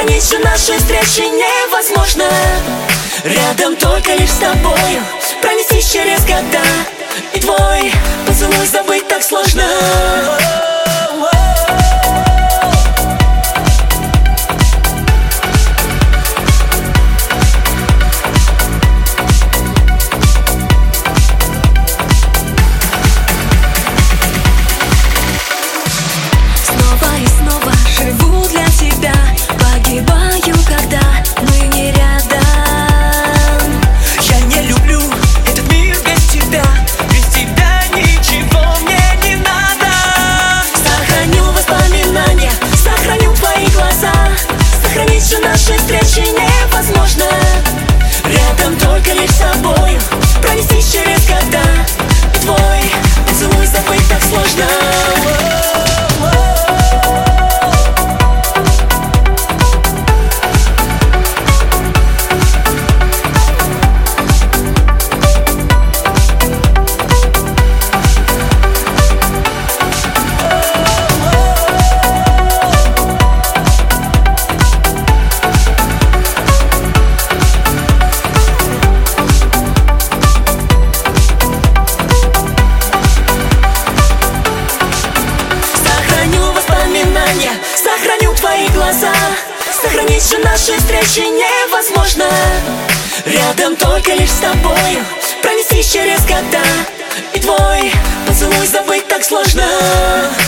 Сохранить же наши встречи невозможно. Рядом только лишь с тобою пронестись через года, и твой поцелуй забыть так сложно. Наши встречи невозможно. Рядом только лишь с тобою пронестись через года, и твой поцелуй забыть так сложно. Сохраню твои глаза. Сохранить же наши встречи невозможно. Рядом только лишь с тобою пронестись через года, и твой поцелуй забыть так сложно.